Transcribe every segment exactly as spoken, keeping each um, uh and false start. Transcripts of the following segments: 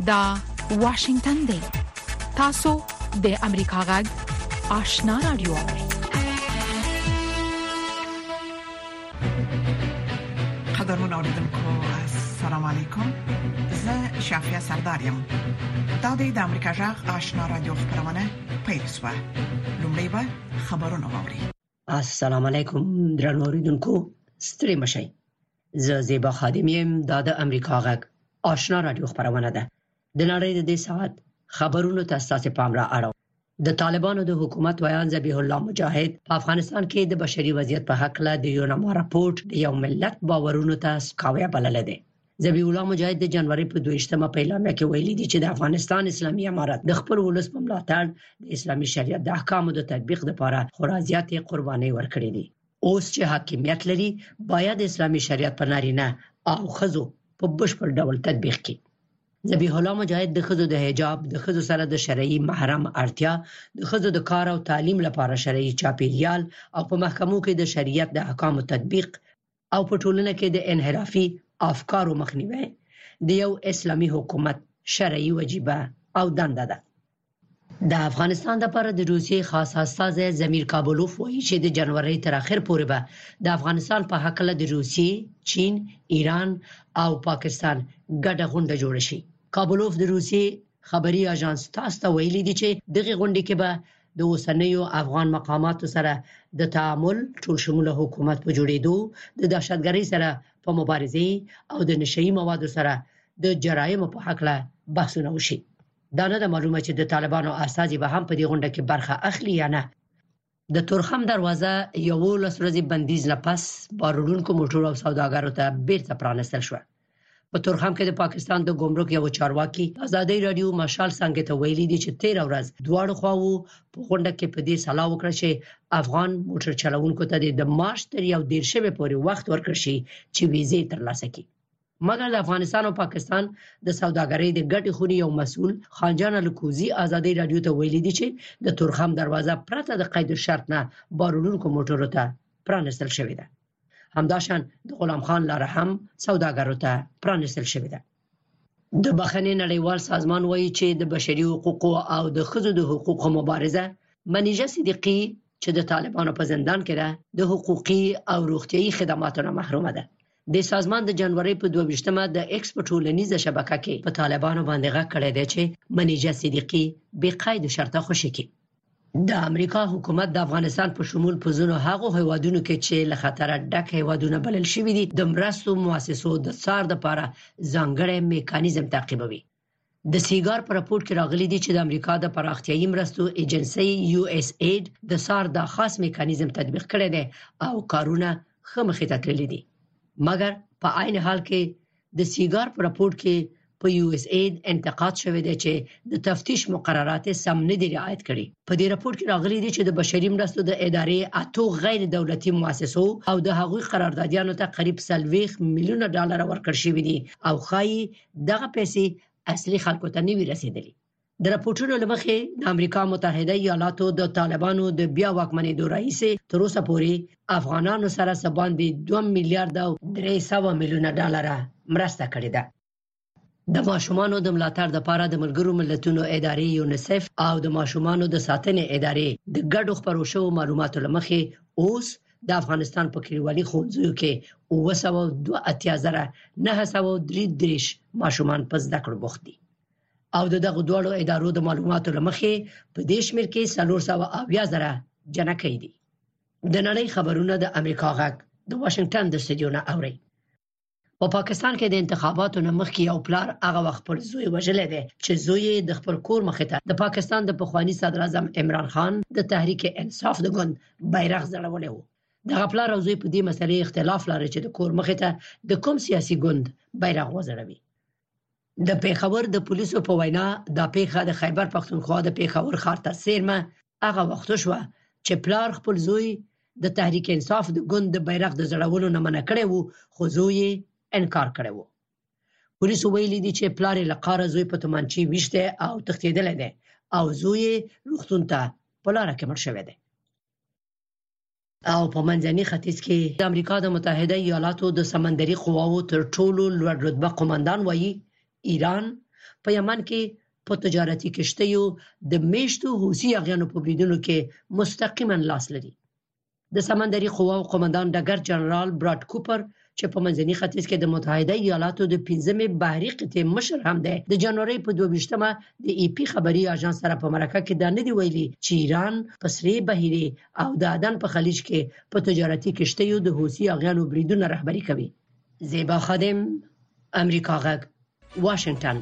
دا واشنگتن دی. تاسو د امریکا غږ آشنا رادیو. قدرمن اوریدونکو السلام علیکم. زه شافیا سردارم. دا د امریکا غږ آشنا رادیو خبرونه پیښه. لومړی به خبرونه واوري. السلام علیکم درنو اوریدونکو ستړي مشئ. زه زیبا خادم یم. دا د امریکا غږ آشنا رادیو خبرونه ده. د نړۍ د دې ساعت خبرونو ته تاسو پام را اړوم. د طالبانو د حکومت ویان ذبیح الله مجاهد په افغانستان کې د بشري وضعیت په حق له د یو نامه راپورټ د یو ملت باورونو ته سکاویا بلل دي. ذبیح الله مجاهد د جنوري په دویشتمه په اعلامیه کې ویلي دي چې د افغانستان اسلامي امارت د خپل ولس په ملاتړ د اسلامي شریعت د احکامو د تطبیق لپاره خورازيات قرباني ورکړي دي. اوس چې حاکمیت لري باید اسلامي شریعت په نارینه او ښځو په بشپړ ډول تطبیق کړي. ذبیح الله مجاهد د ښځو د حجاب، د ښځو سره د شرعي محرم اړتیا، د ښځو د کار او تعلیم لپاره شرعي چاپیریال او په محکمو کې د شریعت د احکامو تطبیق او په ټولنه کې د انحرافي افکارو مخنیوي د یو اسلامي حکومت شرعي وجیبه او دنده ده. د افغانستان لپاره د روسیې خاص استازی زمیر کابلوف وایي چې د جنوري تر اخر پورې به د افغانستان په حق له د روسیې، چین، ایران او پاکستان ګډه غونډه جوړ شي. کابلوف د روسیې خبري اژانس تاس ته ویلي دي چې دغه غونډه کې به د اوسنیو افغان مقاماتو سره د تعامل، ټول شموله حکومت په جوړېدو، د دهشتګرۍ سره په مبارزه او د نشئی موادو سره د جرایم په حق له بحثونه وشي. دا نه معلومه چې د طالبانو اساسي به هم په دې غونډه کې برخه اخلي یا نه. د تورخم دروازه یو لس ورځې بندیز لپس بارونکو موټر او سوداګرو ته بیرته پرانستل شو. په تورخم کې د پاکستان د ګمرک یو چارواکي آزادۍ رادیو مشال څنګه ته ویلي دي چې تیر ورځ دواړو خواو په غونډه کې په دې سلا وکړه چې افغان موټر چلوونکو ته د مارچ تر یو دیرشمه پورې وخت ورکړي شي چې ویزې ترلاسه کړي. مګر د افغانستان او پاکستان د سوداګرۍ د ګټې خونی یو مسؤل خانجان الکوزی آزادۍ رادیو ته ویلي دي چې د تورخم دروازه پرته د قید شرط نه بارونکو موټرو ته پرانستل شوې ده. همداشان د غلام خان لاره هم سوداګرو ته پرانستل شوې ده. د بخښنې نړیوال سازمان وایي چې د بشري حقوقو او د ښځو د حقوقو مبارزه منیژه صدیقی چې د طالبانو په زندان کې ده د حقوقي او روغتيایي خدماتو نه محرومه ده. د سازمان د جنوري په دوه ویشتمه د ایکس په ټولنیزه شبکه کې په طالبانو باندې غږ کړی دی چې منیژه صدیقی بې قید شرطه خوشي کړي. د امریکا حکومت د افغانستان په شمول په ځینو هغو هیوادونو کې چې له خطر ډک هیوادونه بلل شوي دي د مرستو مؤسسو د څار لپاره ځانګړی میکانیزم تعقیبوي. د سیګار په راپور کې راغلي دي چې د امریکا د پراختیایي مرستو ایجنسی یو اس اید د څار د خاص میکانیزم تطبیق کړی دی او کارونه ښه مخې ته تللي دي. مګر په عین حال کې د سیګار په راپور کې په یو اس اید انتقاد شوی دی چې د تفتیش مقررات سم نه دي رعایت کړي. په دې راپور کې راغلي دي چې د بشري مرستو د ادارې اتو غیر دولتي مؤسسو او د هغوی قراردادیانو ته قریب سلويخ میلیونه ډالر ورکړ شوی دي او خایي دغه پیسې اصلي خلکو ته نه وي رسیدلي. د راپورټونو لمخې د امریکا متحده ایالاتو د طالبانو د بیا واکمنېدو رئیس تر اوسه پورې افغانانو سره سبان دي دوه میلیارډ او درې سوه میلیونه ډالر مرسته کړې ده. د ماشومانو د ملاتړ لپاره د ملګرو ملتونو ادارې یونیسف او د ماشومانو د ساتنې ادارې د ګډو خبرو شوو معلوماتو لمخې اوس د افغانستان په کلیوالي ښوونځیو کې اوه سوه دوه اتیا زره نهه سوه درې دېرش ماشومان په زده کړو بوخت دي او د دغه دوړو ادارو د معلوماتو لمخې په دې شمېر کې څلور سوه اویا زره جنکۍ دي. د نړۍ خبرونه د امریکا غږ د واشنگټن د استودیو نه اوري. په پا پاکستان کې د انتخاباتو نه مخکې یو پلار هغه وخت پر زوی وژلې ده چې زوی د خپل کور مخې ته د پاکستان د پخوانی صدر اعظم عمران خان د تحریک انصاف د ګوند بیرغ ځړولې وو. دغه پلار او زوی په دې مسلې اختلاف لري چې د کور مخې ته د کوم سیاسي ګوند بیرغ وځړوي. د پیښور د پولیسو په وینا د پیښه د خیبر پښتونخوا د پیښور ښار ته سیرمه هغه وخت شو چې پلار خپل زوی د تحریک انصاف د ګوند د بیرغ د ځړولو نه منع کړی وو خو زوی انکار کړی وو. پولیسو ویلي دي چې پلار یې له قاره زوی په تومانچې ویشته او تښتېدلی دی او زوی یې روغتون ته په لاره کې مړ شوی دی. او په منځني ختیځ کې د امریکا د متحده ایالاتو د سمندري قواو تر ټولو لوړ رتبه قومندان وایي ایران په یمن کې په تجارتي کشتیو د میشتو حوثي اغیانو په بریدونو کې مستقیما لاس لري. د سمندري قواو قومندان ډګر جنرال براډ کوپر چې په منځني ختیځ کې د متحده ایالاتو د پنځمې بحري قطعې مشر هم دی، د جنوري په دوه ویشتمه د ای پی خبري اژانس سره په مرکه کې دا نه دی ویلي چې ایران په سری بحیره او د عدن په خلیج کې په تجارتي کشتیو د حوثي اغیانو بریدونه رهبري کوي. زیبا خادم، امریکا غږ، واشنگټن.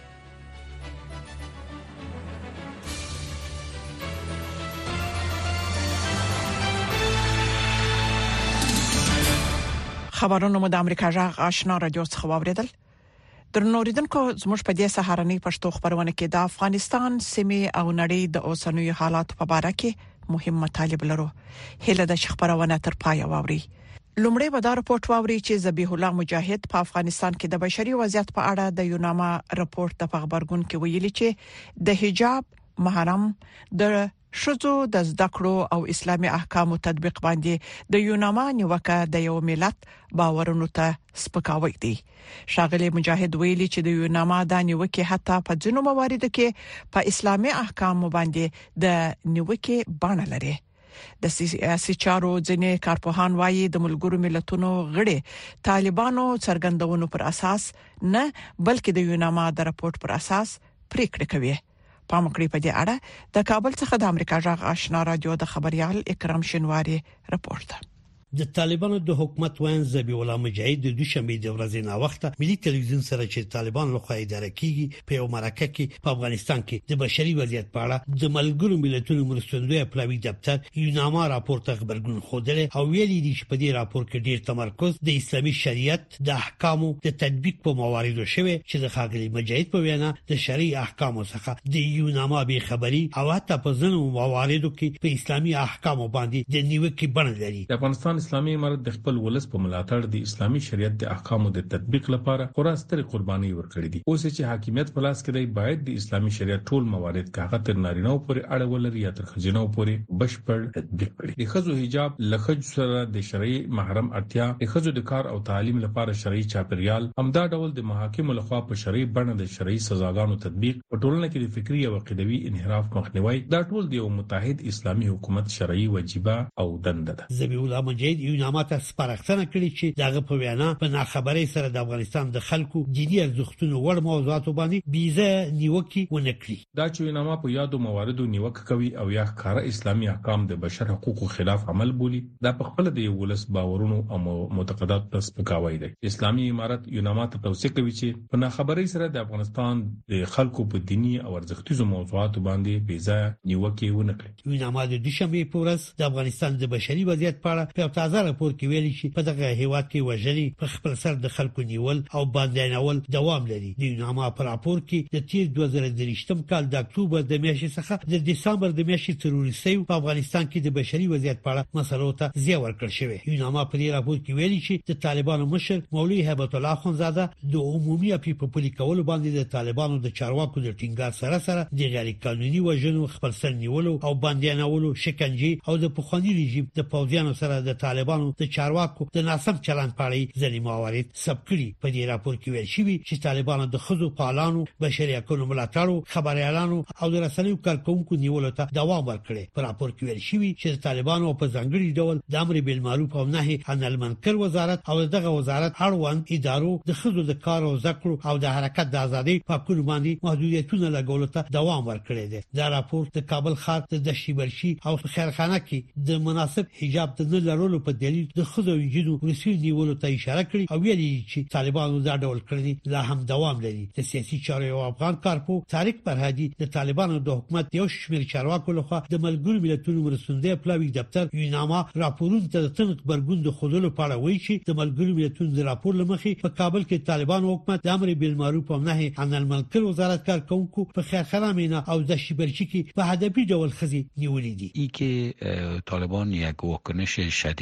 خبرونه مو د امریکا جغ آشنا رادیو څخه واوریدل. درنوریدونکو زموږ په دې سهارنۍ پښتو خبرونه کې د افغانستان سیمه او نړۍ د اوسنوي حالات په اړه کې مهم مطالب لرو. هله د خبرونه تر پای واوري. لومړی به دا راپورټ واوري چې ذبیح الله مجاهد په افغانستان کې د بشري وضعیت په اړه د یوناما راپورټ د خبرګون کې ویلي چې د حجاب محرم د شذو د زده کړو او اسلامي احکامو تطبیق باندې د یوناما نیوکه د یو ملت باورونو ته سپکاوی دی. شاغلی مجاهد ویلي چې د یوناما د نیوکه حتی په ځینو مواردو کې په اسلامي احکامو باندې د نیوکه بڼه لري. د سیاسي چارو ځینې کارپوهان وایي د ملګرو ملتونو غړي طالبانو څرګندونو پر اساس نه بلکې د یوناما د راپورټ پر اساس پریکړه کوي. پامکړی په دې اړه د کابل څخه د امریکا جغ آشنا رادیو د خبريال اکرام شنواری راپورټ. د طالبانو د حکومت وین ذبیح الله مجاهد د دوشنبه د ورځې نا وخته ملي ټلویزیون سره چې طالبان له خوا اداره کیږي په یو مرکه کې په افغانستان کې د بشري وضعیت په اړه د ملګرو ملتونو مرستندوی پلاوی دفتر یوناما راپورټ خبرګون خوده او ویلي دي چې په دې راپور کې ډیر تمرکز د اسلامي شریعت د احکامو د تطبیق په مواردو شوی چې د خاغلی مجاهد په وینا د شرعي احکامو څخه د یوناما به خبري او حتی په ځینو مواردو کې په اسلامي احکامو باندې د نیوکه بڼه لري. د افغانستان اسلامي امارت د خپل ولس په ملاتړ د اسلامي شریعت د احکامو د تطبیق لپاره خورا ستر قرباني ورکړې دي. اوس چې حاکمیت په لاس کې دی باید د اسلامي شریعت ټول موارد کاغه تر نارینه پورې اړه ولري یا تر خزینه پورې بشپړ تطبیق کړي. د خزو حجاب لخج سره د شرعي محرم اړتیا، د خزو د کار او تعلیم لپاره شرعي چاپیریال، همدا ډول د محاکمو لخوا په شرعي بڼه د شرعي سزاګانو تطبیق، په ټولنه کې د فکری او عقیدوي انحراف مخنیوي، دا ټول د یو متحد اسلامي حکومت شرعي واجبہ او دنده ده. ذبیح الله مجاهد یوناما ته سپارښتنه کړې چې دغه په وینا په ناخبرۍ سره د افغانستان د خلکو دینی ارزښتونو وړ موضوعاتو باندې بیزه نیوکه ونه کړي. دا چې یوناما په یادو مواردو نیوکه کوي او یا ښکارا اسلامي احکام د بشر حقوقو خلاف عمل بولي، دا په خپل د ولس باورونو او معتقدات په سپکاوی دی. اسلامي امارت یوناما ته توصیه کوي چې په ناخبرۍ سره د افغانستان د خلکو په دینی او ارزښتیزو موضوعاتو باندې بیزه نیوکه ونه کړي. یوناما د دوشنبه په ورځ د افغانستان د بشري وضعیت په اړه په تازه راپور کې ویلي چې په دغه هیواد کې وژلي په خپل سر د خلکو نیول او باندېنول دوام لري. د یوناما په راپور کې د تیر دوه زره درې کال د اکتوبر د میاشتې څخه د دسمبر د میاشتې تر وروسته په افغانستان کې د بشري وضعیت په اړه مسلو ته ځای ورکړل شوی. یوناما په دې راپور کې ویلي چې د طالبانو مشر مولوي هیبت الله خونزاده د عمومي اپی په پلي کولو باندې د طالبانو د چارواکو د ټینګار سره سره د غیر قانوني وژنو، خپل سر نیولو او باندېنولو، شکنجه او د پخوانی رژیم د پوځیانو سره د طالبانو د چارواکو د ناسم چلند په اړه ځینې موارد ثبت کړي. په دې راپور کې ویل شوی چې طالبانو د خزو پالانو، بشري حقوقو ملاتړو، خبريالانو او د رسنیو کارکونکو نیولو ته دوام ورکړي. په راپور کې ویل شوی چې طالبانو په ځانګړي ډول د امر بالمعروف او نهي عن المنکر وزارت او دغه وزارت اړوند ادارو د خزو د کار او ذکر او د حرکت د ازادي په کول باندې محدودیتونه لګولو ته دوام ورکړي دي. دا راپور د کابل ښار د دشیبرشي او خیرخانه کې د مناسب حجاب د نه لرلو په دلیل د خزو وجودو رسمي نیولو ته اشاره کړې او ویلي چې طالبانو دا ډول کړنې لا هم دوام لري. د سیاسي چارو او افغان کارپو طارق فرهادي د طالبانو د حکومت یو شمېر چارواکو لخوا د ملګرو ملتونو مرستندوی پلاوی دفتر یوناما راپورونو ته د تنق برګوند خودلو په اړه وایي چې د ملګرو ملتونو د راپور لمخې په کابل کې طالبانو حکومت د امر بالمعروف او نهي عن المنکر وزارت کارکونکو په خیرخانه مینا او د شیبرچی کې په هدفي ډول خزي نیولې دي. ای که طالبان یک واکنش شدید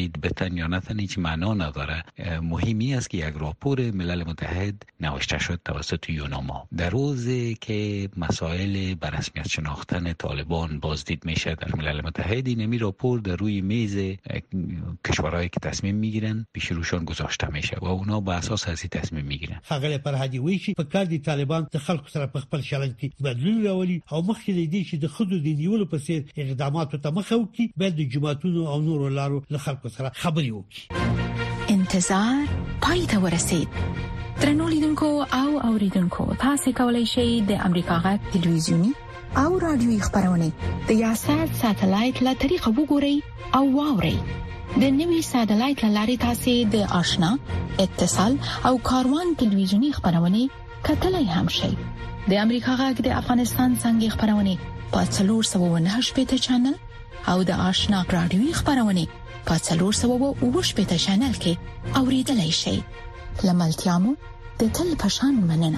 شهید بتن یا نتن هیچ معنا نداره. مهمی است که یک راپور ملل متحد نوشته شد توسط یوناما در روزی که مسائل به رسمیت شناختن طالبان بازدید میشه در ملل متحد. این راپور در روی میز کشورهایی که تصمیم میگیرن پیش روشان گذاشته میشه و اونا با اساس هستی تصمیم میگیرن. هغه پر هدي وی چې په کار دي طالبان د خلکو سره په خپل چلند کې بدلون راولي او مخکې د دې چې د خودو د نیولو په څیر اقداماتو ته مخه وکړي باید د جماعتونو او نورو لارو له خلکو سره خبرې وکړي. انتظار پای ته ورسید. درنو لیدونکو او اوریدونکو تاسو کولی شئ د امریکا غږ تلویزیونی او رادیوي خبرونه د یاشر ساتلایت له طریقو وګورئ او واورئ. د نوي ساتلایت لارې تاسو د آشنا اتصال او کاروان تلویزیونی خبرونه کتلای هم شئ. د امریکا غږ د افغانستان څنګه خبرونه په څلور سوه نه شپږ چینل او د آشنا رادیوي خبرونه په څلور سوه اووه شپږ چینل کې اوریدلای شئ. لملتيامو د تل پشان مننه.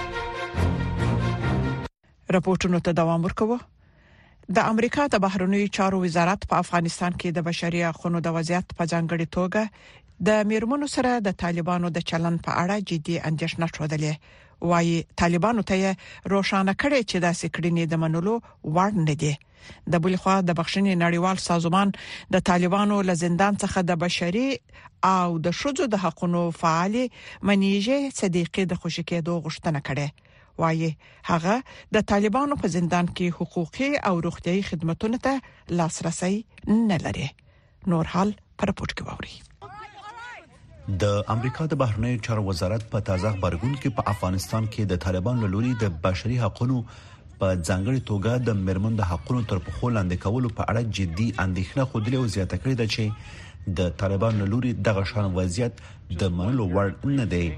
راپورټونو ته دوام ورکوو. د امریکا د بهرنیو چارو وزارت په افغانستان کې د بشري حقوقو د وضعیت په ځانګړي توګه د میرمنو سره د طالبانو د چلن په اړه جدي اندېښنه شودلې. وايي طالبانو ته روښانه کړي چې د سکرینې د منلو وړ نه دي. د بل خوا د بخښنې نړیوال سازمان د طالبانو له زندان څخه د بشري او د شذو د حقوقو فعال منیجه صدیقې د خوشی کېدو غوښتنه کړې. وايي هغه د طالبانو په زندان کې حقوقي او روغتيایي خدماتو ته لاسرسي نه لري. نور حال پر راپورټ کې ووري. د امریکا د بهرنیو چارو وزارت په تازه خبرګون کې په افغانستان کې د طالبانو لوري د بشري حقوقو په ځانګړي توګه د مرمن د حقوقو تر پخو لاندې کولو په اړه جدي اندېښنه خوده او زیاته کړې ده چې د طالبانو لوري دغه شان وضعیت د منلو وړ نه دی.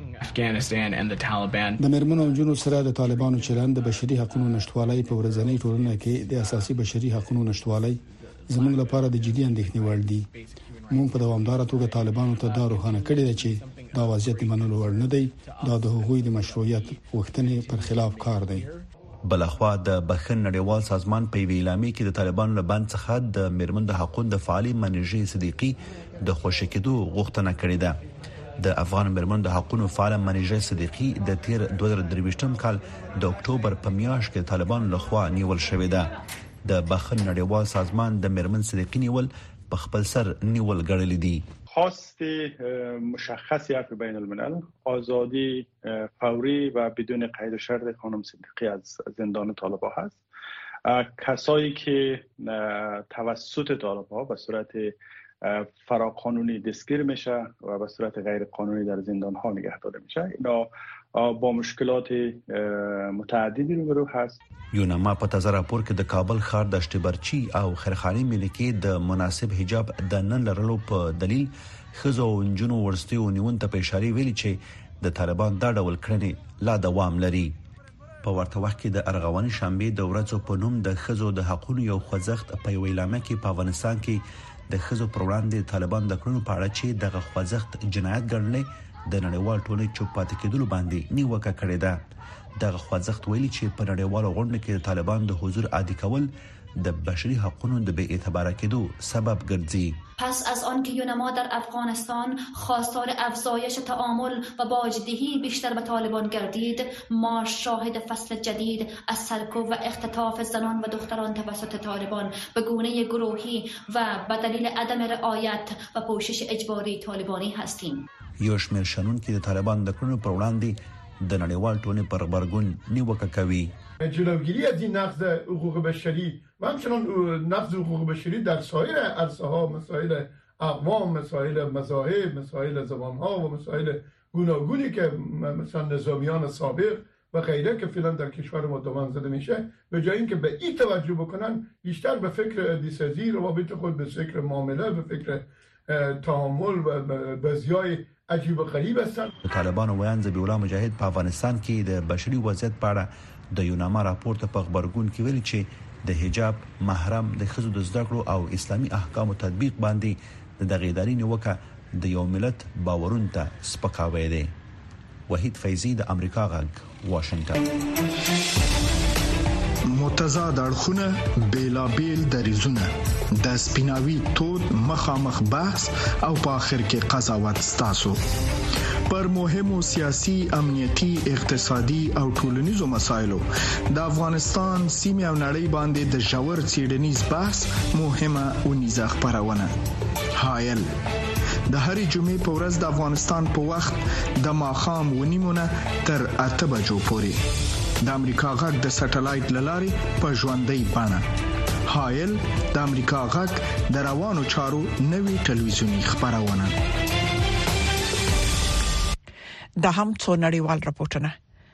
د مرمن او جنو سره د طالبانو چلند د بشري حقوقو نشټوالۍ په ورځنۍ ټولنه کې د اساسي بشري حقوقو نشټوالۍ زموږ لپاره د جدي اندېښنې وړ دي. موږ په دوامدار توګه طالبانو ته دا روښانه کړی دی چې دا وضعیت منلو وړ نه دی. دا د حقوقي د مشروعیت غوښتنې پر خلاف کار دی. بلخوا د بخښن نړیوال سازمان په ویلامي کې د طالبانو له بند څخه د مرمن د حقوقو د فعالي منیجې صدیقي د خوشی کېدو غوښتنه کړې ده. د افغان مرمن د حقوقو فعال منیجې صدیقي د تیر دوه هزار درویشتم کال د اکتوبر په میاشت کې طالبانو لخوا نیول شوې ده. د بخښن نړیوال سازمان د مرمن صدیقي نیول په خپل سر نیول ګڼل دي. خواست مشخصی از بین الملل آزادی فوری و بدون قید و شرط خانم صدیقی از زندان طالبان هست. کسایی که توسط طالبان به صورت فراقانونی دستگیر میشه و به صورت غیر قانونی در زندان ها نگه داشته میشه، اینا با مشکلات متعددی روبرو هست. یوناما په تازه راپور کې د کابل ښار د اشتبرچی او خیرخاني ملکی د مناسب حجاب د نن لرلو په دلیل خزو او انجونو ورستي او نیون ته په اشاره ویلي چې د طالبان دا ډول کړنې لا دوام لري. په ورته وخت کې د ارغواني شنبه د ورځو په نوم د خزو د حقوقو یو خوځښت په ویلامه کې په افغانستان کې د خزو پر وړاندې طالبان د کړنو په اړه چې دغه خوځښت جنایت ګڼل د نړیوال ټولنې چوپ پاتې کېدلو باندې نیوکه کړې ده. دغه خوځښت ویلي چې په نړیوالو غونډو کې د طالبان د حضور عادي کول د بشري حقوقو د بې اعتبار کېدو سبب ګرځي. پس از آن که یونما در افغانستان خواستار افزایش تعامل و باجدهی بیشتر به طالبان گردید، ما شاهد فصل جدید از سرکوب و اختطاف زنان و دختران توسط طالبان به گونه گروهی و به دلیل عدم رعایت و پوشش اجباری طالبانی هستیم. یو شمېر شنونکي د طالبان د کړنو پر وړاندې د نړیوال ټولنې پر غبرګون نیوکه کوي. جلوگیری از این نقض حقوق بشری و همچنان نقض حقوق بشری در سایر عرصه‌ها، مسائل اقوام، مسائل مذاهب، مسائل زبان‌ها و مسائل گوناگونی که مثلا نظامیان سابق و غیره که فعلا در کشور ما دامن زده میشه، به جای اینکه به این توجه بکنن بیشتر به فکر دیسازی روابط خود، به فکر معامله، به فکر تعامل و بازیای عجیب و غریب هستن. طالبان ویان ذبیح مجاهد په افغانستان کې د بشري وضعیت په اړه د یوناما راپور ته په خبرګون کې ویلي چې د حجاب، محرم، د ښځو د زده کړو او اسلامي احکامو تطبیق باندې د دغه ادارې نیوکه د یو ملت باورون ته سپکاوی دی. وحید فیضی د امریکا غږ، واشنگټن. متضاد اړخونه بیلابیل دریزونه د سپیناوي تود مخامخ بحث او په اخر کې قضاوت ستاسو پر مهمو سیاسي امنیتي اقتصادي او ټولنیزو مسایلو د افغانستان سیمه او نړۍ باندې د جوړ څېړنیز بحث مهمه ونیزه خبرونه هایل د هرې جمعې په ورځ د افغانستان په وخت د ماخام ونیمونه تر اته بجو پورې د امریکا غږ د سټلایټ لارې په ژوندۍ بڼه هایل د امریکا غږ د روانو چارو نوي ټلویزیونی خبرونه د هم څو نړیوال راپورټونه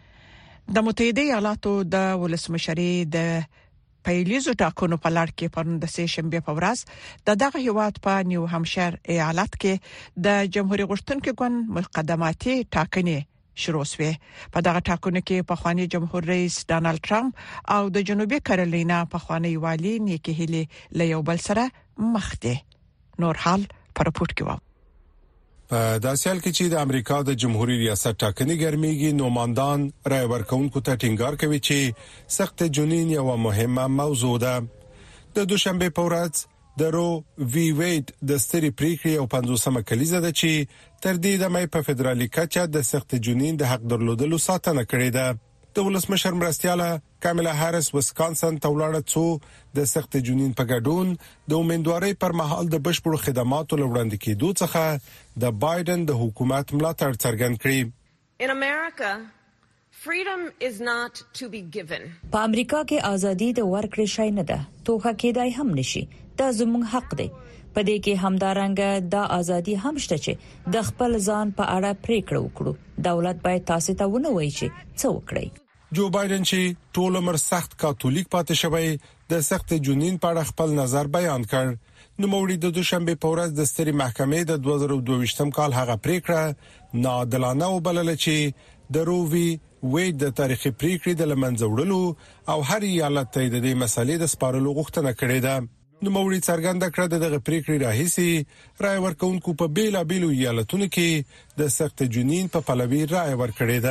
د متحده ایالاتو د ولسمشرۍ د پیلیزو ټاکنو په لړ کې پرون د سه شنبه په ورځ د دغه هیواد په نیو همشیر ایالت کې د جمهوریت غوښتونکو ګوند مقدماتي ټاکنې شروع شوه په دغه ټاکنو کې په خواني جمهور رئیس ډانلډ ټرمپ او د جنوبي کیرولینا په خواني والی نیکی هیلی له یو بل سره مخ دي نور حال پر راپورټ کې و په داسې حال کې چې د امریکا د جمهوریت ریاست ټاکنې ګرميږي نوماندان رای ورکوونکو ته ټینګار کوي چې سخت جنین یو مهمه موضوع ده د دوشنبه په ورځ د رو وی ویډ د ستري پریکړې او پنځوسمه کلیزه ده چې تر دې د مې په فدرالي کچه د سخت جنین د حق درلودلو ساتنه کړې ده د ولسمشر مرستياله کاملا هارس وسکانسن تولاړه څو د سخت جنین په ګډون د امیدوارۍ پر مهال د بشپړو خدماتو لوړاندې کېدو څخه د بایدن د حکومت ملاتړ څرګند کړی In America, freedom is not to be given. په امریکا کې ازادي د ورکړې شای نه ده توخه کېدای هم نشي دا زموږ حق دی په دې کې همدارنګه د ازادي هم شته چې د خپل ځان په اړه پریکړه وکړو دولت باید تاسو ته ونه وایي چې څه وکړي جو بایدن چې ټول عمر سخت کاتولیک پاتې شوی د سخت جنین په اړه خپل نظر بیان کړ نو موري د دوشنبه په ورځ د ستري محکمې د دوه زره دوه ویشتم کال هغه پریکړه ناعادلانه وبلل چې د رووی وې د تاریخي پریکړې د لمنځه وړلو او هر ایالت ته د دې مسلې د سپارلو غوښتنه کړې ده نو موري څرګنده کړه د دغه پریکړې راهیسي رای ورکوونکو په بیلا بیلو ایالتونو کې د سخت جنین په پلوي رای ورکړې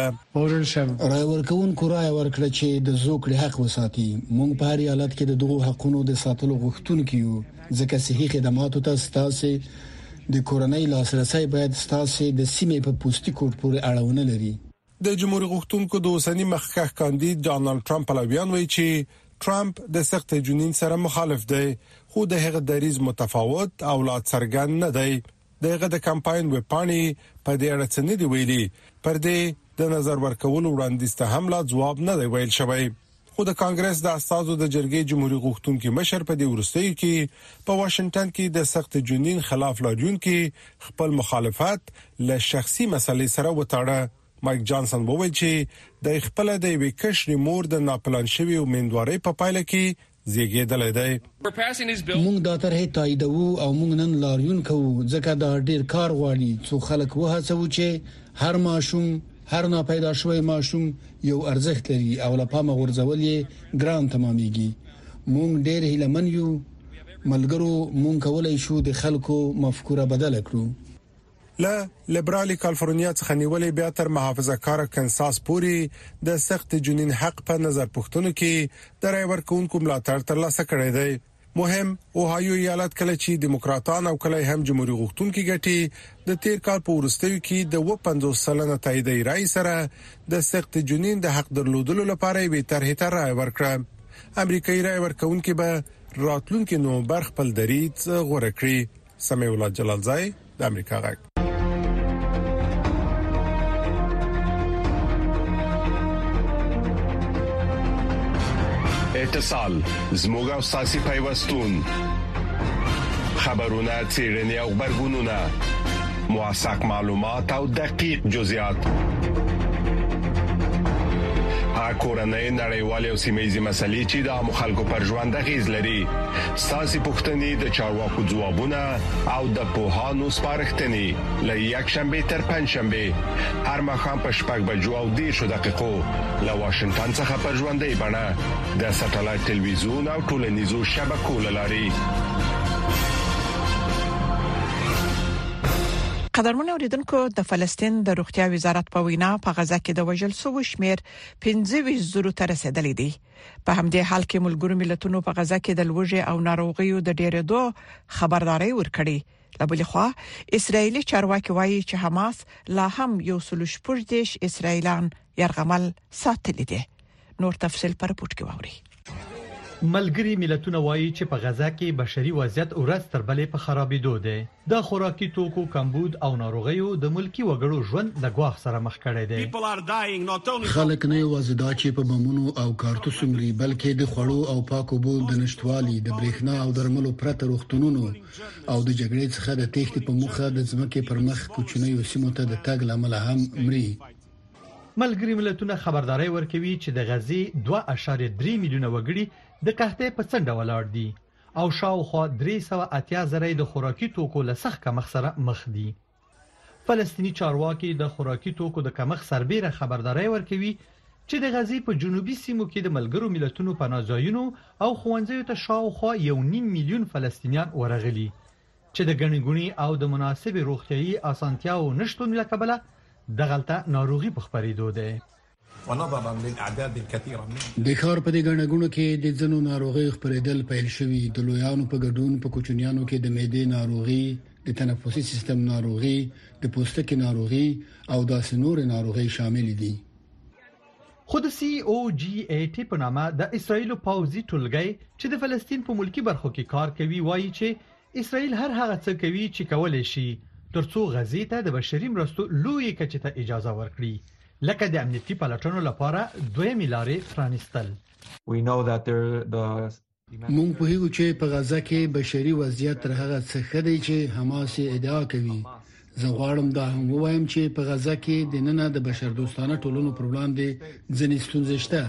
ده رای ورکوونکو رای ورکړه چې د زوکړې حق وساتي مونږ په هر ایالت کې د دغو حقونو د ساتلو غوښتونکو یو ځکه صحي خدماتو ته ستاسو د کورنۍ لاسرسي باید ستاسو د سیمې په پوسټي کوډ پورې اړه ونه لري د جمهوریت غوښتونکو د اوسنی مخکښ کاندید ډانلډ ټرمپ پلویان وایي چې ټرمپ د سخت جنین سره مخالف دی خو د هغه دریز متفاوت او لا څرګند نه دی دغه د کمپاین وپانی په دې اړه څه نه دی ویلي پر دې د نظر ورکولو وړاندیز ته هم لا جواب نه دی ویل شوی خو د کانګرس د استازو د جرګې جمهوریت غوښتونکو مشر په دې ورستۍ کې په واشنگټن کې د سخت جنین خلاف لاریون کې خپل مخالفت له شخصي مسلې سره وتاړه مایک جانسن وویل چې د خپل د وکشري مور د ناپلان شوی امیدوارۍ په پایله کې زیږیدل دی موږ دا طرحه تاییدو او موږ نن لاریون کوو ځکه دا ډیر کار غواړي څو خلک وهڅوي چې هر ماشوم هر نه پیدا شوی ماشوم یو ارزښت لري او لپاره غورځول یې ګران تمامېږي موږ ډیر هیلمن یو ملګرو موږ کولای شو د خلکو مفکوره بدل کړو له لیبرالي کالیفورنیا څخه نیولې بیا تر محافظه کار کنساس پورې د سخت جنین حق په نظر پښتون کې د رای ورکوونکو ملاتړ ترلاسه کړی دی مهم اوهایو ایالت کله چې دیموکراتان او کله هم جمهوریت غوښتونکو ګټي د تیر کال په ورستیو کې د پنځوس سلنه تاییدي رای سره د سخت جنین د حق درلودلو لپاره وی طرحه ته رای ورکړه امریکایي رای ورکوونکو به راتلونکو نومبر خپل دریځ غوړه کړی سمیع الله جلالزای د امریکا غږ اتصال زموږ او ساسي پیوستون خبرونه چیرنی او خبرګونونه موثق معلومات او دقیق جزئیات کورنۍ نړیوالې او سیمه‌یزې مسلې چې د مخالکو پر ژوند غیز لري ساسي پښتنې د چارواکو ځوابونه او د پوهانو سپارښتنې لې یک شنبه تر پنځ شنبه هر مخام په شپږ بجو او دیرش دقیقو له واشنگټن څخه پر ژوندۍ بڼه د ساتلایت ټلویزیون او ټولنیزو شبکو لاري قدرمن اوریدونکو د فلسطین د روغتیا وزارت په وینا په غزا کې د وژل شوو شمیر پنځه ویشت زره ته رسیدلی دی. په همدې حال کې ملګرو ملتونو په غزا کې د لوږې او ناروغیو د ډېرېدو خبرداري ورکړې. لبل خو اسرایلی چارواکي وایي چې حماس لا هم یو سلوش پردیش اسرایلان يرغمل ساتلی دي. نور تفصیل پر پورت کې ووري. ملګری ملتونه وایي چې په غزا کې بشري وضعیت ورځ تر بلې په خرابېدو دی. د خوراکي توکو کمبود او ناروغیو د ملکی وګړو ژوند د ګواښ سره مخ کړی دی. خلک نه یوازې دا چې په بمونو او کارتوسو مري بلکې د خوړو او پاکو بو د نشټوالي د برېښنا او درملو پرته روغتونونو او د جګړې څخه د تېښتې په مخه د ځمکې پر مخ کوچنیو سیمو ته د تګ لامل هم مري. ملګری ملتونه خبرداري ورکوي چې د غزې دوه اعشاریه درې میلیونه وګړي د قحطۍ په څنډه ولاړ دي او شاوخوا درې سوه اتیا زره د خوراکي توکو له سخت کمښت سره مخ دي. فلسطینی چارواکي د خوراکي توکو د کمښت سربېره خبرداري ورکوي چې د غزې په جنوبي سیمو کې د ملګرو ملتونو پناهځایونو او ښوونځیو ته شاوخوا یو نیم میلیون فلسطینیان ورغلي چې د ګڼګوني او د مناسب روغتيایي اسانتیاو نشټون له کبله د غلطه ناروغي په خبرېدو ده. ونظرا للاعداد الكثيره من د خار په دې غنډګونو کې د ځنو ناروغي خبرېدل پیل شوې. د لویانو په ګډون په کوچنیانو کې د معدې ناروغي، د تنفسي سیستم ناروغي، د پوستکي ناروغي او د سنور ناروغي شامل دي. خود سی او جی ای ټي په نامه د اسرایل پوځي ټولګي چې د فلسطین په ملکی برخو کې کار کوي وایي چې اسرایل هر هغه څه کوي چې کولای شي ترڅو غزې ته د بشري مرستو لوی کچې ته اجازه ورکړي، لکه د امنیتي پلټنو لپاره دویمې لارې پرانیستل. مونږ په هیڅ چې په غزا کې بشري وضعیت تر هغه څه خدي چې حماس ادعا کوي. زه غواړم دا هم وایم چې په غزا کې د نن د بشردوستانه ټولنو پر وړاندې ځینې ستونزې شته.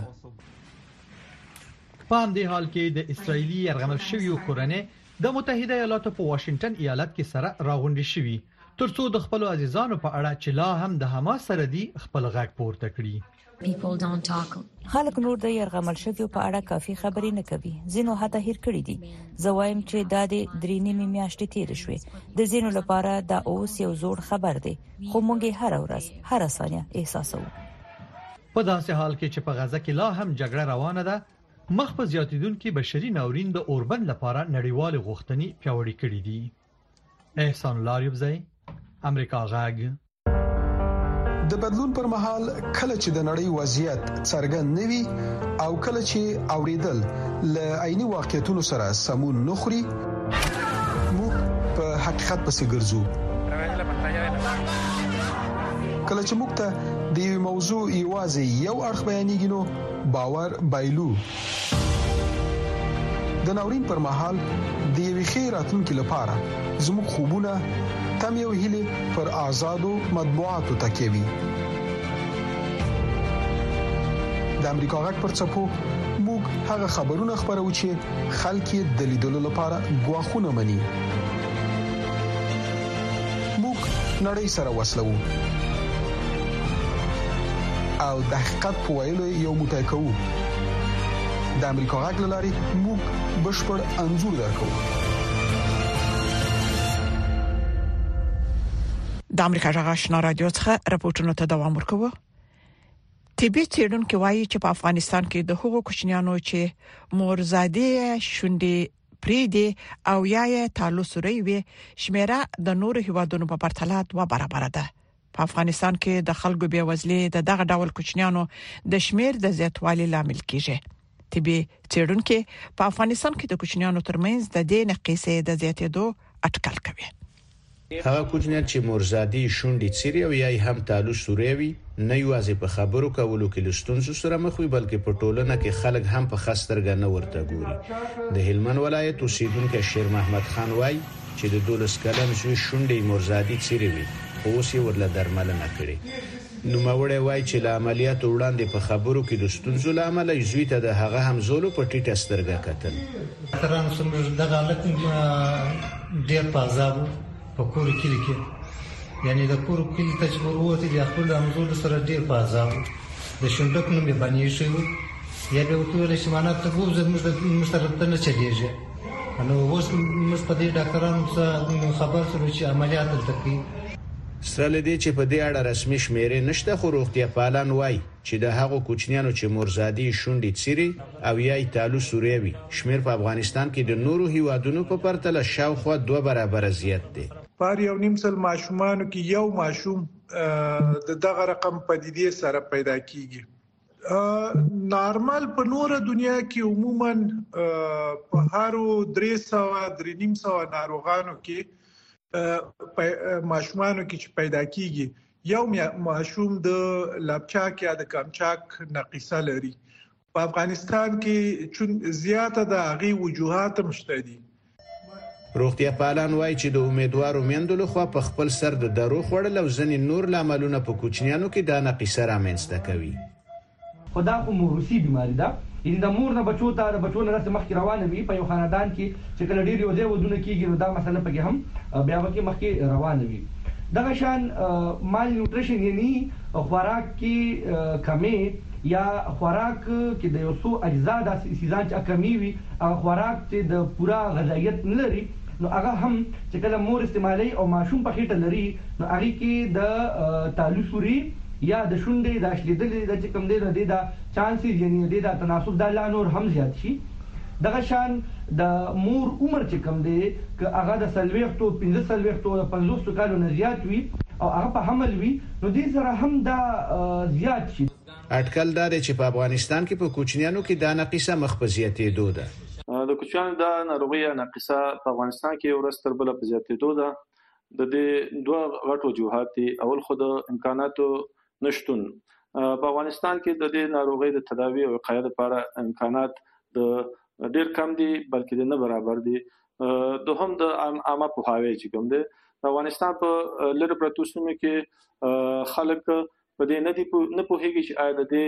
په همدې حال کې د اسرایلی یرغمل شویو کورنۍ د متحده ایالاتو په واشنگټن ایالت کې سره راغونډې شوي ترڅو د خپل عزیزانو په اړه چې لا هم د حماس سره دی خپل غږ پورته کړي. خلک نور د يرغمل شویو په اړه کافي خبرې نه کوي. زینو هته هیر کړی دي. زه وایم چې دا د درې نیمه میاشتې تیر شوې. د زینو لپاره دا اوس یو زوړ خبر دی، خو موږ هر ورځ هر ثانیه احساسوو. په داسې حال کې چې په غزا کې لا هم جګړه روانه ده، مخ په زیاتیدونکو بشري ناورین د اوربند لپاره نړیوال غوښتنې پیاوړې کړې دي. احسان لاریوبزی، امریکا غاګ. د بدلون پر مهال کله چې د نړۍ وضعیت څرګند نوي او کله چې اوریدل ل عیني واقعیتونو سره سمون نخري، موږ په حقیقت پسې ګرځو. کله چې موږ ته د یو موضوع یوازې یو اړخ بیانېږي نو باور بایلو. د ناورین پر مهال د یوې ښې راتلونکي لپاره زموږ خوبونه تم یو هیله پر آزادو مطبوعاتو تکیوي. د امریکا غږ پر څپو موږ هغه خبرونه خبرو چې خلک یې د لیدلو لپاره غواخونه مني. موږ نړۍ سره وصلو او د حقیقت په ویلو یو موټی کوو. د امریکا غږ لاري موږ بشپړ انځور درکو. د امریکا غږ آشنا رادیو څخه راپورټونه ته دوام ورکوي. طبي څېړونکو وایي چې په افغانستان کې د هغو کوچنیانو چې مورزادي شونډې پریدي او یا یې تعلق سوري وي شمیره د نورو هیوادونو په پرتله دوه برابر ده. په افغانستان کې د خلکو بیوزلي د دغه ډول کوچنیانو د شمیر د زیاتوالي لامل کیږي. طبي څېړونکو په افغانستان کې د کوچنیانو ترمنځ د دې نقصې د زیاتېدو اټکل کوي. هغه کوچنیان چې مورزادي شونډې څیري او یا هم تعلق سوري وي نه یوازې په خبرو کولو کې لستونزو سره مخ وي بلکې په ټولنه کې خلک هم په خسترګ نه ورته ګوري. د هلمند ولایت اوسیدونکو شیر محمد خان وای چې د دولس کلن زوی شونډې مورزادي څیري وي خو اوس یې ورله درملنه کړې. نو ماوړې وای چې له عملیات وړاندې په خبرو کې لستونزو لامل زوی ته د هغه همزولو په ټیټه سترګه کتل. ترانه سم دغه لکه ډیر پازابو په کور کې لیکي یعنی د کور کې ته چې وروته د خپل امزول سره ډیر پازاو د شونډک نوم یې باندې شو یا به وکړل شي معنا ته وو زموږ د مسترته نه چلیږي نو اوس موږ په دې ډاکټرانو سره خبر سره چې عملیات تلته سره دې چې په دې اړه رسمي شمیرې نشته، خو روغتیا پالان وایي چې د هغو کوچنیانو چې مرزادي شونډې څیري او یا تالو سوریوي شمیر په افغانستان کې د نورو هیوادونو په پرتله شاوخوا دوه برابر زیات دی. پر یو نیم سل ماشومانو کې یو ماشوم د دغه رقم پدیدې سره پیدا کیږي. نارمل په نوره دنیا کې عموما په هارو درې سوه درې نیم سوه ناروغانو کې ماشومانو کې چې پیدا کیږي یو ماشوم د لابچاک یا د کمچاک نقصه لري. په افغانستان کې چون زیاته د هغې وجوهات مشته دي. روغتیا پالان وایي چې د امیدوارو میندو لخوا په خپل سر د درو خوړل او ځینې نور لاملونه په کوچنیانو کې دا نقصه رامنځته کوي. خو دا خو موروثي بیماری ده، یعنې د مور نه بچو ته د بچو نه رسې مخکې روانه وي. په یو خاندان کې چې کله ډېر یو ځای ودونه کېږي نو دا مسله پکې هم بیا پکې مخکې روانه وي. دغه شان مال نیوټریشن یعنې خوراک کې کمی یا خوراک کې د یو څو اجزا داسې سیزان چې کمی وي، هغه خوراک چې د پوره غذایت نه لري نو هغه هم چې کله مور استعمالي او ماشوم په خېټه لري نو هغې کې د تالو سوري یا د شونډې د اشلیدلې د چې کوم دی د دې د چانسز یعنې د دې د تناسب دا لا نور هم زیات شي. دغه شان د مور عمر چې کوم دی که هغه د څلوېښتو پنځه څلوېښتو د پنځوسو کالو نه زیات وي او هغه په حمل وي نو دې سره هم دا زیات شي. اټکل دا دی چې په افغانستان کې په کوچنیانو کې دا نقصه مخ په زیاتېدو ده. د کوچنیانو دا ناروغي نقصه په افغانستان کې ورځ تر بله په زیاتېدو ده. د دې دوه غټ وجوهات دي. اول خو د امکاناتو نشتون. په افغانستان کې د دې ناروغي د تداوی او وقایې لپاره امکانات د ډېر کم دي بلکې د نه برابر دي. دوهم د عامه پوهاوی چې کوم دی په افغانستان په لږ پرتو سیمو کې خلک په دې نه دي نه پوهیږي چې آیا د دې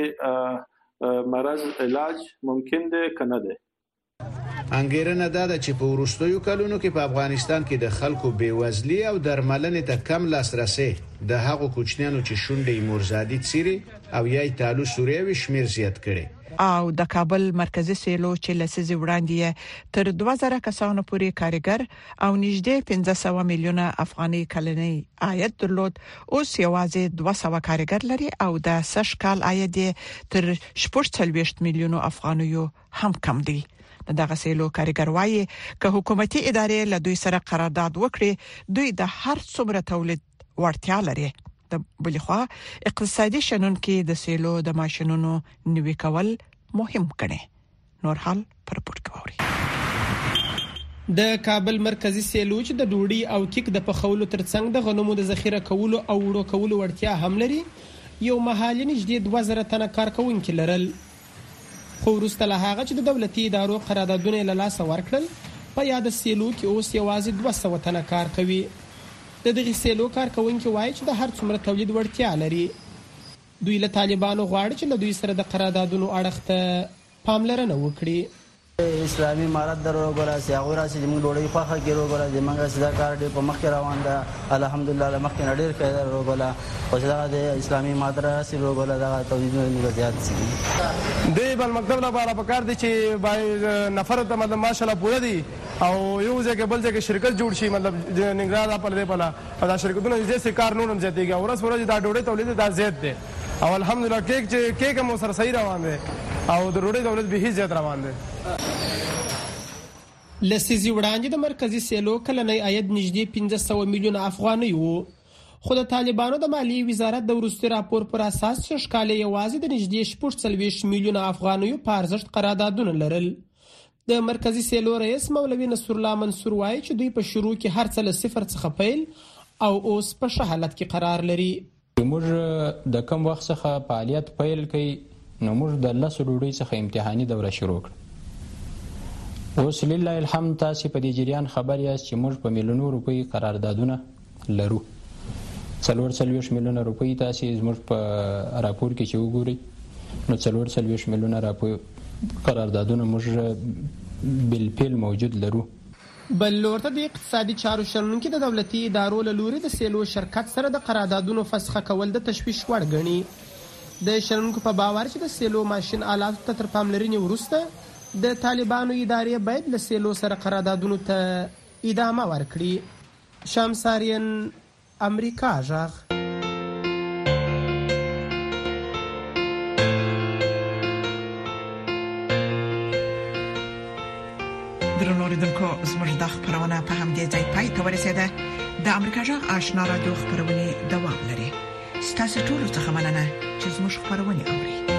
مرض علاج ممکن دی که نه دی. انګیرنه دا ده چې په وروستیو کلونو کې په افغانستان کې د خلکو بیوزلي او درملنې ته کم لاسرسي د هغو کوچنیانو چې شونډې مرزادي څیري او یا تالو سوریوي شمیر زیات کړي. او د کابل مرکزی سیلو چې لسیزې وړاندې تر دوه زره کسانو پورې کارګر او نږدې پنځه سوه میلیونه افغاني کلنی عاید درلود. اوس یوازې دوه سوه کارګر لري او د سږ کال عاید تر شپږ څلوېښت میلیونو افغانیو هم کم دی. دغه سیلو کارګر وایي که حکومتي ادارې له دوی سره قرارداد وکړي دوی د هر څومره تولید وړتیا لري. د بلخوا اقتصادي شنن کې د سیلو د ماشينونو نوي کول مهم ګڼي. نور حال پر پورت کوي. د کابل مرکزی سیلو چې د ډوډۍ او کیک د پخولو ترڅنګ د غنمو د ذخیره کولو او وړو کولو وړتیا هم لري. یو مهالي نږدې دوه زره تنه کارکونکي لرل. خو وروسته له هغه چې د دولتي ادارو قراردادونه له لاسه ورکړل په یاد سیلو کې اوس یوازې دوه سوه تنه کار کوي. د دغه سیلو کارکونکي وایي چې د هر څومره تولید وړتیا لري. دوی له طالبانو غواړي چې له دوی سره د قراردادونو اړخ ته پاملرنه وکړي. اسلامي امارت درو غواړي چې هغه راشي موږ ډوډۍ خوخه کېرو غواړي چې موږ سیده کار دی په مخ کې روان ده. الحمدلله مخ کې ډېر ښه غواړي او چې دا د اسلامي امارت راشي غواړي دا تولیدونه زیات شي. دی بل مکتب لپاره پکار دي چې بای نفر ته مطلب ماشاءالله پوره دي او یو ځکه بل ځکه شرکت جوړ شي مطلب نګران په دې بلا دا شرکتونه دې کار نورم زیاتېږي او ورځ ورځ دا ډوډۍ تولید دا زیات دي او الحمدلله کیک چې کیک مو سره صحیح روان دي او د ډوډۍ تولید به زیات روان دي. لسیزې وړاندې د مرکزی سیلو کلنی عاید نږدې پنځه سوه میلیونه افغانۍ وو. خو د طالبانو د مالیې وزارت د وروستي راپور پر اساس شکاله یوازې د نږدې شپږ څلوېښت میلیونه افغانیو په ارزښت قراردادونه لرل. د مرکزی سیلو رئیس مولوي نصر الله منصور وایي چې دوی په شروع کې هر څه له صفر څخه پیل او اوس په ښه حالت کې قرار لري. موږ د کم وخت څخه فعالیت پیل کړي نو موږ د لسو ډوډۍ څخه امتحاني دوره شروع کړه. اوس لله الحمد تاسو په دې جریان خبر یاست چې موږ په میلیونو روپۍ قراردادونه لرو. څلور څلوېښت میلیونه روپۍ تاسو زموږ په راپور کې چې وګورئ نو څلور څلوېښت میلیونه راپور قراردادونه موږ بالفعل موجود لرو. بل لورته د اقتصادي چارو شنونکي د دولتي ادارو له لوري د سیلو شرکت سره د قراردادونو فسخه کول د تشویش وړ ګڼي. د شنونکو په باور چې د سیلو ماشين آلات ته تر پاملرنې وروسته د طالبانو ادارې باید له سیلو سره قراردادونو ته ادامه ورکړي. شمساریان امریکا غږ درنو اوریدونکو زموږ د خبرونه په همدې ځای پای ته ورسیده. د امریکا غږ آشنا رادیو خبرونه دوام لري. ستاسو ټول څه مننه چې زموږ خبرونه اوري.